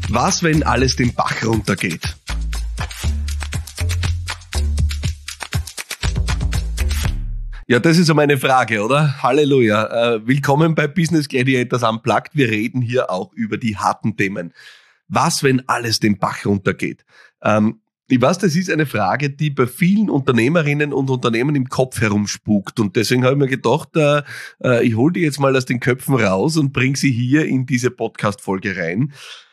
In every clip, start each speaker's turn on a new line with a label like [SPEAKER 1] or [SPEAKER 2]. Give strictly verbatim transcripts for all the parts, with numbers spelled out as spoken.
[SPEAKER 1] Was, wenn alles den Bach runtergeht? Ja, das ist so meine Frage, oder? Halleluja. Äh, willkommen bei Business Gladiators Unplugged. Wir reden hier auch über die harten Themen. Was, wenn alles den Bach runtergeht? Ähm, ich weiß, das ist eine Frage, die bei vielen Unternehmerinnen und Unternehmen im Kopf herumspukt. Und deswegen habe ich mir gedacht, äh, äh, ich hole die jetzt mal aus den Köpfen raus und bringe sie hier in diese Podcast-Folge rein.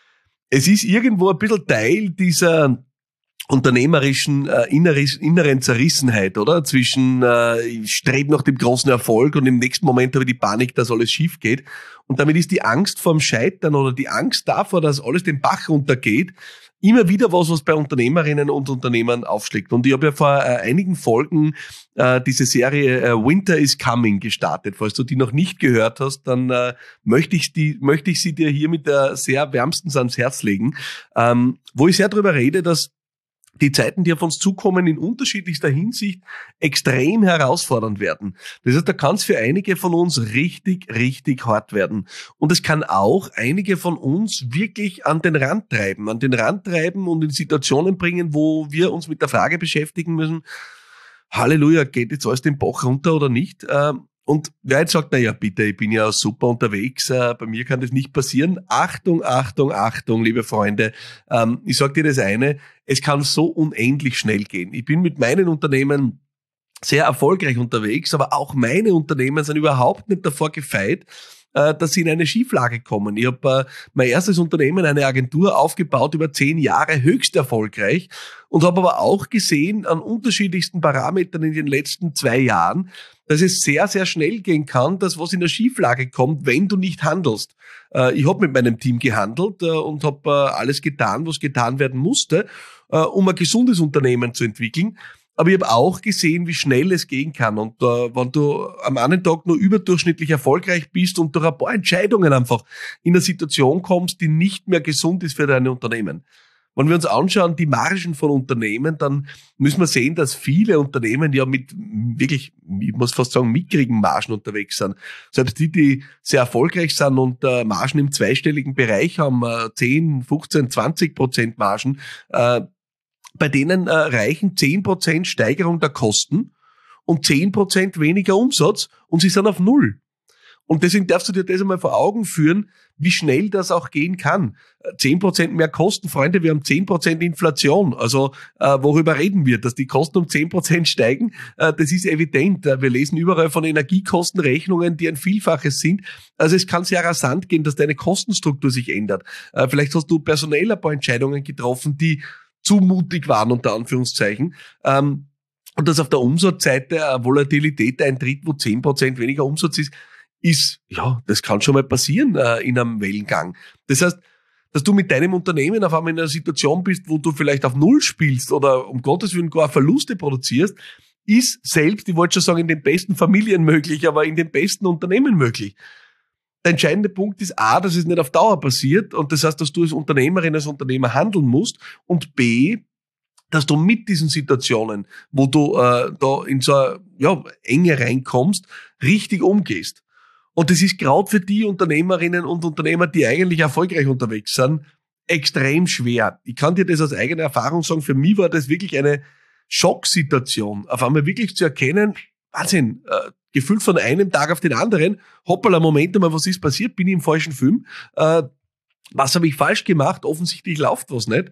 [SPEAKER 1] Es ist irgendwo ein bisschen Teil dieser unternehmerischen äh, inneres, inneren Zerrissenheit, oder? Zwischen äh, ich strebe nach dem großen Erfolg und im nächsten Moment habe ich die Panik, dass alles schief geht. Und damit ist die Angst vorm Scheitern oder die Angst davor, dass alles den Bach runtergeht, immer wieder was, was bei Unternehmerinnen und Unternehmern aufschlägt. Und ich habe ja vor äh, einigen Folgen äh, diese Serie äh, Winter is Coming gestartet. Falls du die noch nicht gehört hast, dann äh, möchte ich die, möchte ich sie dir hier mit der sehr wärmstens ans Herz legen, ähm, wo ich sehr darüber rede, dass die Zeiten, die auf uns zukommen, in unterschiedlichster Hinsicht extrem herausfordernd werden. Das heißt, da kann es für einige von uns richtig, richtig hart werden. Und es kann auch einige von uns wirklich an den Rand treiben, an den Rand treiben und in Situationen bringen, wo wir uns mit der Frage beschäftigen müssen, Halleluja, geht jetzt alles den Bach runter oder nicht? Und wer jetzt sagt, na ja, bitte, ich bin ja super unterwegs, äh, bei mir kann das nicht passieren. Achtung, Achtung, Achtung, liebe Freunde. Ähm, ich sage dir das eine, es kann so unendlich schnell gehen. Ich bin mit meinen Unternehmen sehr erfolgreich unterwegs, aber auch meine Unternehmen sind überhaupt nicht davor gefeit, äh, dass sie in eine Schieflage kommen. Ich habe äh, mein erstes Unternehmen, eine Agentur, aufgebaut über zehn Jahre, höchst erfolgreich und habe aber auch gesehen an unterschiedlichsten Parametern in den letzten zwei Jahren, dass es sehr, sehr schnell gehen kann, dass was in der Schieflage kommt, wenn du nicht handelst. Äh, ich habe mit meinem Team gehandelt äh, und habe äh, alles getan, was getan werden musste, äh, um ein gesundes Unternehmen zu entwickeln. Aber ich habe auch gesehen, wie schnell es gehen kann. Und äh, wenn du am einen Tag nur überdurchschnittlich erfolgreich bist und durch ein paar Entscheidungen einfach in eine Situation kommst, die nicht mehr gesund ist für dein Unternehmen. Wenn wir uns anschauen, die Margen von Unternehmen, dann müssen wir sehen, dass viele Unternehmen ja mit wirklich, ich muss fast sagen, mickrigen Margen unterwegs sind. Selbst die, die sehr erfolgreich sind und äh, Margen im zweistelligen Bereich haben, äh, zehn, fünfzehn, zwanzig Prozent Margen, äh, bei denen äh, reichen zehn Prozent Steigerung der Kosten und zehn Prozent weniger Umsatz und sie sind auf Null. Und deswegen darfst du dir das einmal vor Augen führen, wie schnell das auch gehen kann. zehn Prozent mehr Kosten, Freunde, wir haben zehn Prozent Inflation. Also äh, worüber reden wir? Dass die Kosten um zehn Prozent steigen, äh, das ist evident. Wir lesen überall von Energiekostenrechnungen, die ein Vielfaches sind. Also es kann sehr rasant gehen, dass deine Kostenstruktur sich ändert. Äh, vielleicht hast du personell ein paar Entscheidungen getroffen, die zu mutig waren, unter Anführungszeichen. Ähm, und dass auf der Umsatzseite eine Volatilität eintritt, wo zehn Prozent weniger Umsatz ist, ist, ja, das kann schon mal passieren äh, in einem Wellengang. Das heißt, dass du mit deinem Unternehmen auf einmal in einer Situation bist, wo du vielleicht auf Null spielst oder um Gottes Willen gar Verluste produzierst, ist selbst, ich wollte schon sagen, in den besten Familien möglich, aber in den besten Unternehmen möglich. Der entscheidende Punkt ist A, dass es nicht auf Dauer passiert und das heißt, dass du als Unternehmerin, als Unternehmer handeln musst und B, dass du mit diesen Situationen, wo du äh, da in so eine ja, Enge reinkommst, richtig umgehst. Und das ist gerade für die Unternehmerinnen und Unternehmer, die eigentlich erfolgreich unterwegs sind, extrem schwer. Ich kann dir das aus eigener Erfahrung sagen, für mich war das wirklich eine Schocksituation, auf einmal wirklich zu erkennen, Wahnsinn, äh, gefühlt von einem Tag auf den anderen, hoppala, Moment mal, was ist passiert, bin ich im falschen Film, äh, was habe ich falsch gemacht, offensichtlich läuft was nicht.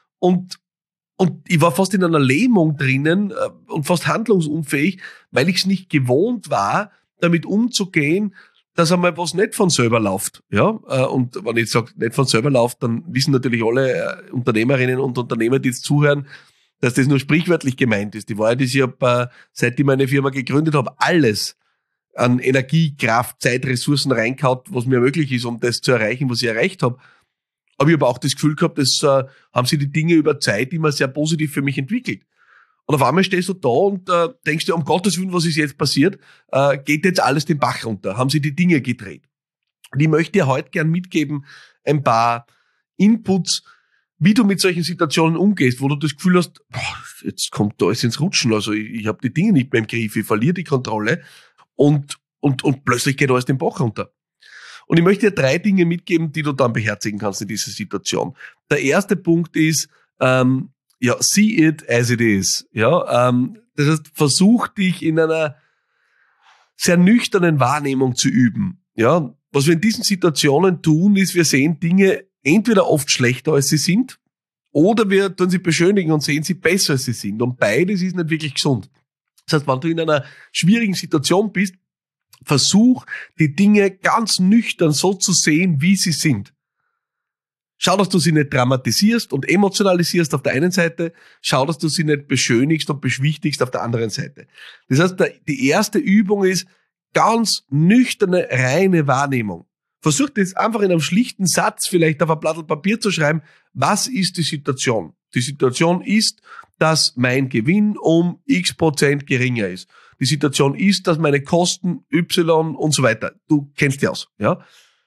[SPEAKER 1] Und Und ich war fast in einer Lähmung drinnen äh, und fast handlungsunfähig, weil ich es nicht gewohnt war, damit umzugehen, dass einmal was nicht von selber läuft. Ja? Äh, und wenn ich sage, nicht von selber läuft, dann wissen natürlich alle äh, Unternehmerinnen und Unternehmer, die jetzt zuhören, dass das nur sprichwörtlich gemeint ist. Die Wahrheit ist, ich habe, äh, seit ich meine Firma gegründet habe, alles an Energie, Kraft, Zeit, Ressourcen reingehauen, was mir möglich ist, um das zu erreichen, was ich erreicht habe. Aber ich habe auch das Gefühl gehabt, dass äh, haben sich die Dinge über Zeit immer sehr positiv für mich entwickelt. Und auf einmal stehst du da und äh, denkst dir, um Gottes Willen, was ist jetzt passiert? Äh, geht jetzt alles den Bach runter? Haben sie die Dinge gedreht? Und ich möchte dir heute gern mitgeben, ein paar Inputs, wie du mit solchen Situationen umgehst, wo du das Gefühl hast, boah, jetzt kommt da alles ins Rutschen, also ich, ich habe die Dinge nicht mehr im Griff, ich verliere die Kontrolle und, und, und plötzlich geht alles den Bach runter. Und ich möchte dir drei Dinge mitgeben, die du dann beherzigen kannst in dieser Situation. Der erste Punkt ist, ähm, ja, see it as it is. Ja, ähm, das heißt, versuch dich in einer sehr nüchternen Wahrnehmung zu üben. Ja, was wir in diesen Situationen tun, ist, wir sehen Dinge entweder oft schlechter, als sie sind, oder wir tun sie beschönigen und sehen sie besser, als sie sind. Und beides ist nicht wirklich gesund. Das heißt, wenn du in einer schwierigen Situation bist, versuch, die Dinge ganz nüchtern so zu sehen, wie sie sind. Schau, dass du sie nicht dramatisierst und emotionalisierst auf der einen Seite. Schau, dass du sie nicht beschönigst und beschwichtigst auf der anderen Seite. Das heißt, die erste Übung ist ganz nüchterne, reine Wahrnehmung. Versuch das einfach in einem schlichten Satz vielleicht auf ein Blatt Papier zu schreiben. Was ist die Situation? Die Situation ist, dass mein Gewinn um x Prozent geringer ist. Die Situation ist, dass meine Kosten Y und so weiter. Du kennst die aus, ja?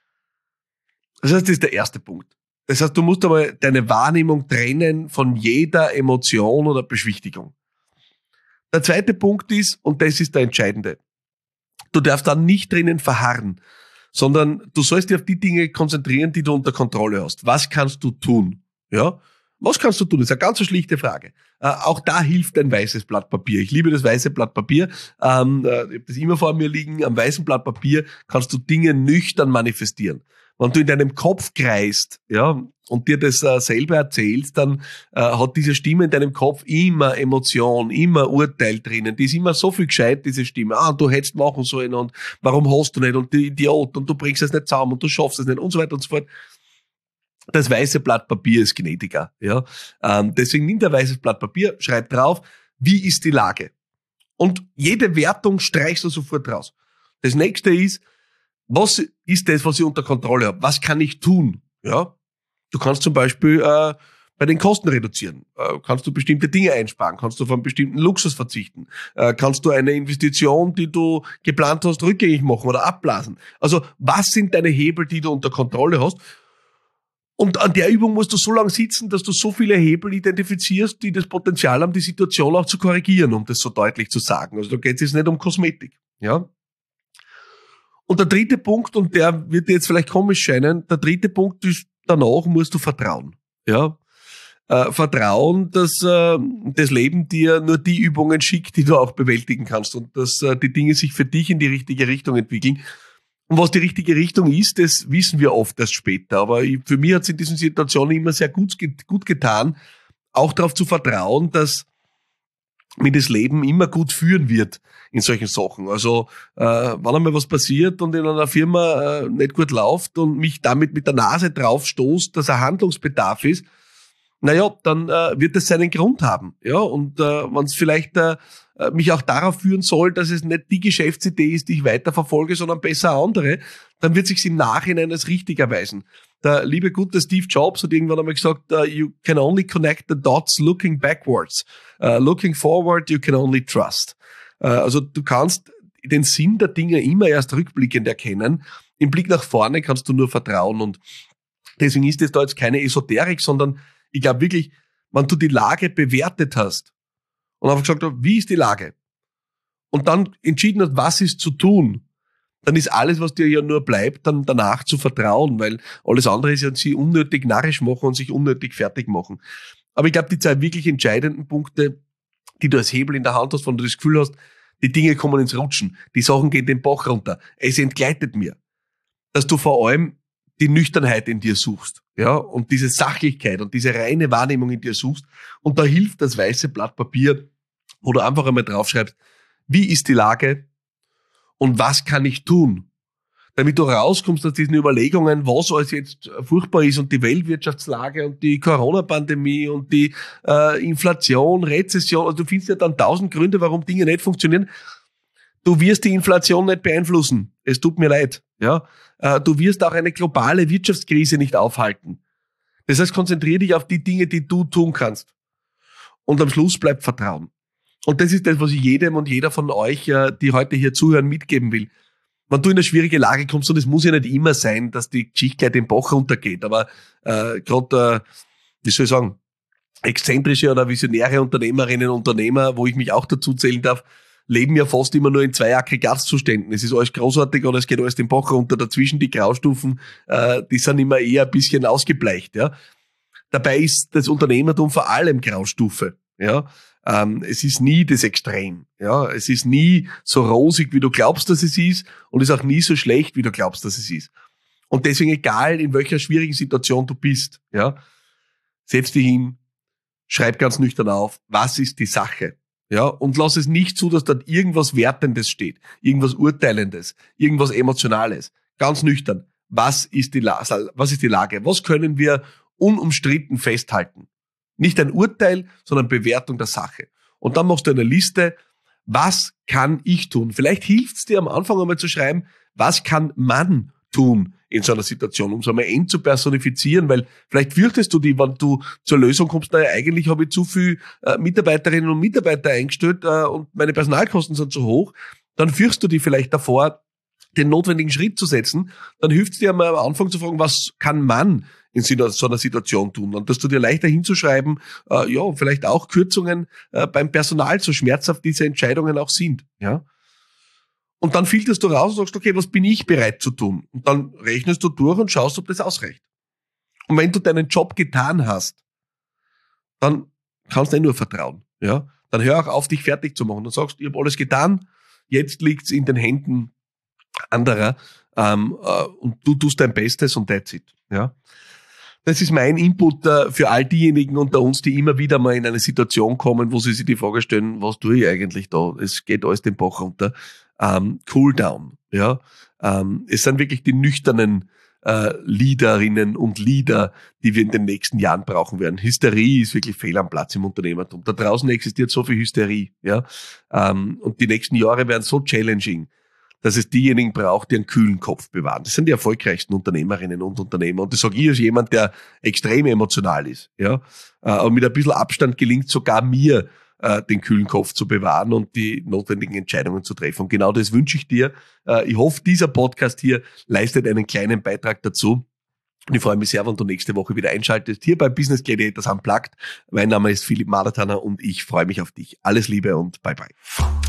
[SPEAKER 1] Das heißt, das ist der erste Punkt. Das heißt, du musst aber deine Wahrnehmung trennen von jeder Emotion oder Beschwichtigung. Der zweite Punkt ist, und das ist der entscheidende, du darfst dann nicht drinnen verharren, sondern du sollst dich auf die Dinge konzentrieren, die du unter Kontrolle hast. Was kannst du tun? Ja? Was kannst du tun? Das ist eine ganz schlichte Frage. Äh, auch da hilft ein weißes Blatt Papier. Ich liebe das weiße Blatt Papier. Ähm, äh, ich habe das immer vor mir liegen. Am weißen Blatt Papier kannst du Dinge nüchtern manifestieren. Wenn du in deinem Kopf kreist, ja, und dir das äh, selber erzählst, dann äh, hat diese Stimme in deinem Kopf immer Emotion, immer Urteil drinnen. Die ist immer so viel gescheit, diese Stimme. Ah, du hättest machen sollen und warum hast du nicht und die Idiot und du bringst es nicht zusammen und du schaffst es nicht und so weiter und so fort. Das weiße Blatt Papier ist gnädiger, ja. Ähm, deswegen nimm ein weißes Blatt Papier, schreib drauf, wie ist die Lage? Und jede Wertung streichst du sofort raus. Das nächste ist, was ist das, was ich unter Kontrolle habe? Was kann ich tun? Ja, du kannst zum Beispiel äh, bei den Kosten reduzieren. Äh, kannst du bestimmte Dinge einsparen? Kannst du auf einen bestimmten Luxus verzichten? Äh, kannst du eine Investition, die du geplant hast, rückgängig machen oder abblasen? Also, was sind deine Hebel, die du unter Kontrolle hast? Und an der Übung musst du so lange sitzen, dass du so viele Hebel identifizierst, die das Potenzial haben, die Situation auch zu korrigieren, um das so deutlich zu sagen. Also da geht es jetzt nicht um Kosmetik. Ja. Und der dritte Punkt, und der wird dir jetzt vielleicht komisch scheinen, der dritte Punkt ist, danach musst du vertrauen. Ja, äh, Vertrauen, dass äh, das Leben dir nur die Übungen schickt, die du auch bewältigen kannst und dass äh, die Dinge sich für dich in die richtige Richtung entwickeln. Und was die richtige Richtung ist, das wissen wir oft erst später. Aber ich, für mich hat es in diesen Situationen immer sehr gut, gut getan, auch darauf zu vertrauen, dass mir das Leben immer gut führen wird in solchen Sachen. Also äh, wenn einmal was passiert und in einer Firma äh, nicht gut läuft und mich damit mit der Nase drauf stoßt, dass ein Handlungsbedarf ist, naja, dann äh, wird es seinen Grund haben. Ja, und äh, wenn es vielleicht äh, mich auch darauf führen soll, dass es nicht die Geschäftsidee ist, die ich weiterverfolge, sondern besser andere, dann wird sich's im Nachhinein als richtig erweisen. Der liebe gute Steve Jobs hat irgendwann einmal gesagt, uh, you can only connect the dots looking backwards. Uh, looking forward, you can only trust. Uh, also du kannst den Sinn der Dinge immer erst rückblickend erkennen. Im Blick nach vorne kannst du nur vertrauen. Und deswegen ist das da jetzt keine Esoterik, sondern ich glaube wirklich, wenn du die Lage bewertet hast und einfach gesagt hast, wie ist die Lage? Und dann entschieden hast, was ist zu tun, dann ist alles, was dir ja nur bleibt, dann danach zu vertrauen, weil alles andere ist ja, sie unnötig narrisch machen und sich unnötig fertig machen. Aber ich glaube, die zwei wirklich entscheidenden Punkte, die du als Hebel in der Hand hast, wenn du das Gefühl hast, die Dinge kommen ins Rutschen, die Sachen gehen den Bach runter, es entgleitet mir, dass du vor allem die Nüchternheit in dir suchst, ja, und diese Sachlichkeit und diese reine Wahrnehmung in dir suchst. Und da hilft das weiße Blatt Papier, wo du einfach einmal draufschreibst, wie ist die Lage und was kann ich tun, damit du rauskommst aus diesen Überlegungen, was alles jetzt furchtbar ist und die Weltwirtschaftslage und die Corona-Pandemie und die äh, Inflation, Rezession. Also du findest ja dann tausend Gründe, warum Dinge nicht funktionieren. Du wirst die Inflation nicht beeinflussen. Es tut mir leid. Ja, äh, du wirst auch eine globale Wirtschaftskrise nicht aufhalten. Das heißt, konzentriere dich auf die Dinge, die du tun kannst. Und am Schluss bleibt Vertrauen. Und das ist das, was ich jedem und jeder von euch, äh, die heute hier zuhören, mitgeben will. Wenn du in eine schwierige Lage kommst, und es muss ja nicht immer sein, dass die Geschichte gleich den Bach runtergeht, aber äh, gerade, äh, wie soll ich sagen, exzentrische oder visionäre Unternehmerinnen und Unternehmer, wo ich mich auch dazu zählen darf, leben ja fast immer nur in zwei Aggregatzuständen. Es ist alles großartig oder es geht alles den Bach runter. Dazwischen die Graustufen, äh, die sind immer eher ein bisschen ausgebleicht. Ja. Dabei ist das Unternehmertum vor allem Graustufe. Ja. Ähm, es ist nie das Extrem. Ja. Es ist nie so rosig, wie du glaubst, dass es ist, und es ist auch nie so schlecht, wie du glaubst, dass es ist. Und deswegen, egal in welcher schwierigen Situation du bist, ja, setz dich hin, schreib ganz nüchtern auf, was ist die Sache? Ja, und lass es nicht zu, dass dort irgendwas Wertendes steht, irgendwas Urteilendes, irgendwas Emotionales. Ganz nüchtern. Was ist die, La- was ist die Lage? Was können wir unumstritten festhalten? Nicht ein Urteil, sondern Bewertung der Sache. Und dann machst du eine Liste, was kann ich tun? Vielleicht hilft es dir am Anfang einmal zu schreiben, was kann man tun in so einer Situation, um es einmal eng zu personifizieren, weil vielleicht fürchtest du dich, wenn du zur Lösung kommst, naja, eigentlich habe ich zu viel äh, Mitarbeiterinnen und Mitarbeiter eingestellt äh, und meine Personalkosten sind zu hoch, dann fürchtest du dich vielleicht davor, den notwendigen Schritt zu setzen. Dann hilft es dir einmal am Anfang zu fragen, was kann man in so einer Situation tun, und dass du dir leichter hinzuschreiben, äh, ja, vielleicht auch Kürzungen äh, beim Personal, so schmerzhaft diese Entscheidungen auch sind, ja. Und dann filterst du raus und sagst, okay, was bin ich bereit zu tun? Und dann rechnest du durch und schaust, ob das ausreicht. Und wenn du deinen Job getan hast, dann kannst du dir nur vertrauen. Ja? Dann hör auch auf, dich fertig zu machen. Dann sagst, ich habe alles getan, jetzt liegt's in den Händen anderer, ähm, äh, und du tust dein Bestes und that's it. Ja? Das ist mein Input äh, für all diejenigen unter uns, die immer wieder mal in eine Situation kommen, wo sie sich die Frage stellen, was tue ich eigentlich da? Es geht alles den Bach runter. Ähm, cool down. Ja? Ähm, es sind wirklich die nüchternen äh, Leaderinnen und Leader, die wir in den nächsten Jahren brauchen werden. Hysterie ist wirklich fehl am Platz im Unternehmertum. Da draußen existiert so viel Hysterie. Ja? Ähm, und die nächsten Jahre werden so challenging, dass es diejenigen braucht, die einen kühlen Kopf bewahren. Das sind die erfolgreichsten Unternehmerinnen und Unternehmer. Und das sage ich als jemand, der extrem emotional ist. Ja? Aber mit ein bisschen Abstand gelingt sogar mir, äh, den kühlen Kopf zu bewahren und die notwendigen Entscheidungen zu treffen. Und genau das wünsche ich dir. Äh, ich hoffe, dieser Podcast hier leistet einen kleinen Beitrag dazu. Und ich freue mich sehr, wenn du nächste Woche wieder einschaltest, hier bei Business Gladiators Unplugged. Mein Name ist Philipp Madertaner und ich freue mich auf dich. Alles Liebe und bye bye.